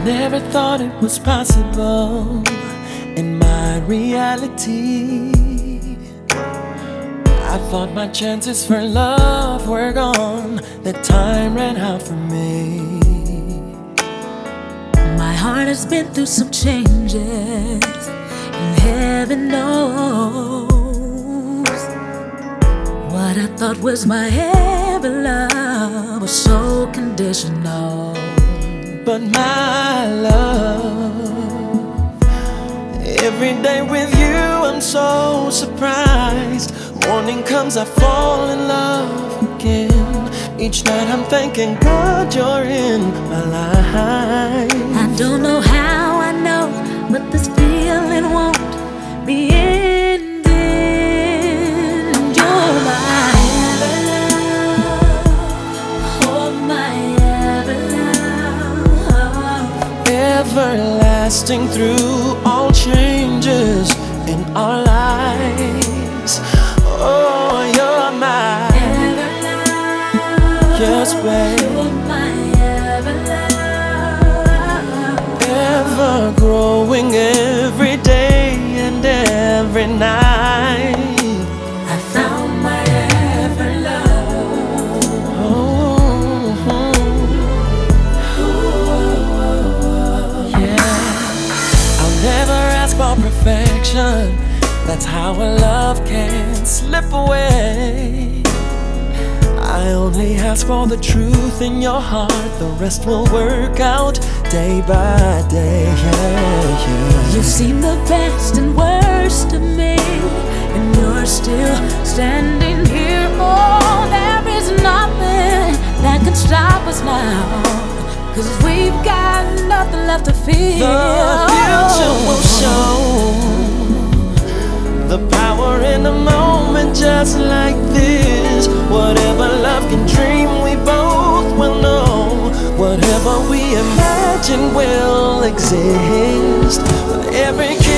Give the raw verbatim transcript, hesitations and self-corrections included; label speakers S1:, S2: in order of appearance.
S1: never thought it was possible in my reality. I thought my chances for love were gone, that time ran out for me.
S2: My heart has been through some changes, and heaven knows what I thought was my ever love was so conditional.
S1: But my love, every day with you I'm so surprised. Morning comes, I fall in love again. Each night I'm thanking God you're in my life.
S2: I don't know how I know, but this feeling won't be ending. You're my ever love, oh my ever love,
S1: everlasting through all changes in our lives. Oh, you're my
S2: ever love,
S1: yes, babe.
S2: you're my ever love,
S1: Ever growing every day and every night.
S2: I found my ever love.
S1: Oh, yeah. I'll never ask for perfection. That's how a love can slip away. I only ask for the truth in your heart. The rest will work out day by day. Yeah, yeah.
S2: You've seen the best and worst of me, and you're still standing here. Oh, there is nothing that can stop us now, 'cause we've got nothing left to fear.
S1: The future will show the power in a moment just like this. Whatever love can dream, we both will know. Whatever we imagine will exist. But every